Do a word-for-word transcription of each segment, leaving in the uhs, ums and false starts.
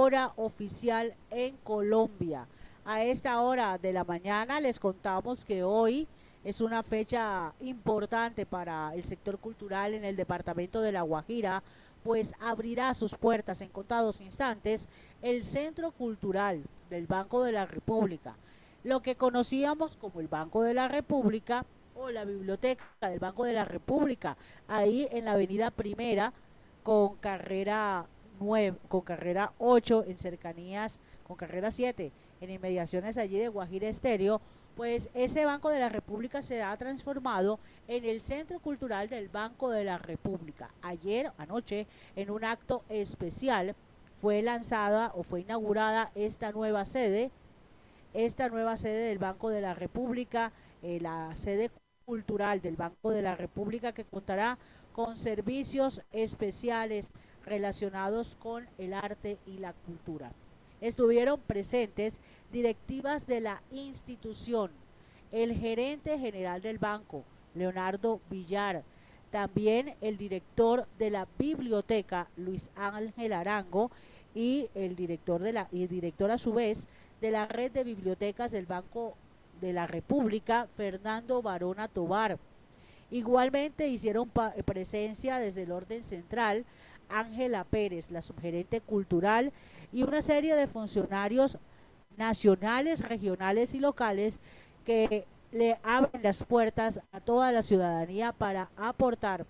hora oficial en Colombia. A esta hora de la mañana les contamos que hoy es una fecha importante para el sector cultural en el departamento de La Guajira, pues abrirá sus puertas en contados instantes el Centro Cultural del Banco de la República, lo que conocíamos como el Banco de la República o la Biblioteca del Banco de la República, ahí en la avenida Primera con carrera nueve, con carrera ocho en cercanías, con carrera siete en inmediaciones allí de Guajira Estéreo. Pues ese Banco de la República se ha transformado en el Centro Cultural del Banco de la República. Ayer, anoche, en un acto especial, fue lanzada o fue inaugurada esta nueva sede, esta nueva sede del Banco de la República, eh, la sede cultural del Banco de la República, que contará con servicios especiales relacionados con el arte y la cultura. Estuvieron presentes directivas de la institución, el gerente general del banco, Leonardo Villar, también el director de la biblioteca, Luis Ángel Arango, y el director de la y director a su vez de la red de bibliotecas del Banco de la República, Fernando Barona Tobar. Igualmente hicieron presencia desde el orden central Ángela Pérez, la subgerente cultural, y una serie de funcionarios nacionales, regionales y locales que le abren las puertas a toda la ciudadanía para aportar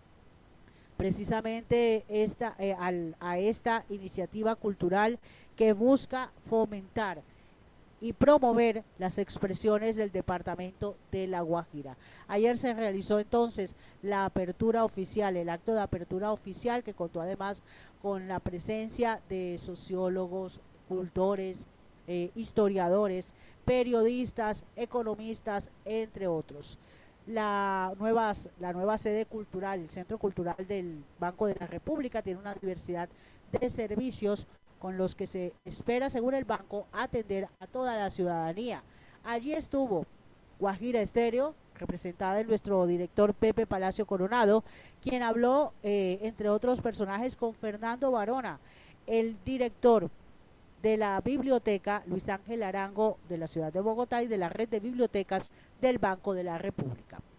precisamente esta, eh, al, a esta iniciativa cultural que busca fomentar y promover las expresiones del departamento de La Guajira. Ayer se realizó entonces la apertura oficial, el acto de apertura oficial, que contó además con la presencia de sociólogos, cultores, eh, historiadores, periodistas, economistas, entre otros. La nueva, la nueva sede cultural, el Centro Cultural del Banco de la República, tiene una diversidad de servicios con los que se espera, según el banco, atender a toda la ciudadanía. Allí estuvo Guajira Estéreo, representada en nuestro director Pepe Palacio Coronado, quien habló, eh, entre otros personajes, con Fernando Barona, el director de la biblioteca Luis Ángel Arango de la ciudad de Bogotá y de la red de bibliotecas del Banco de la República.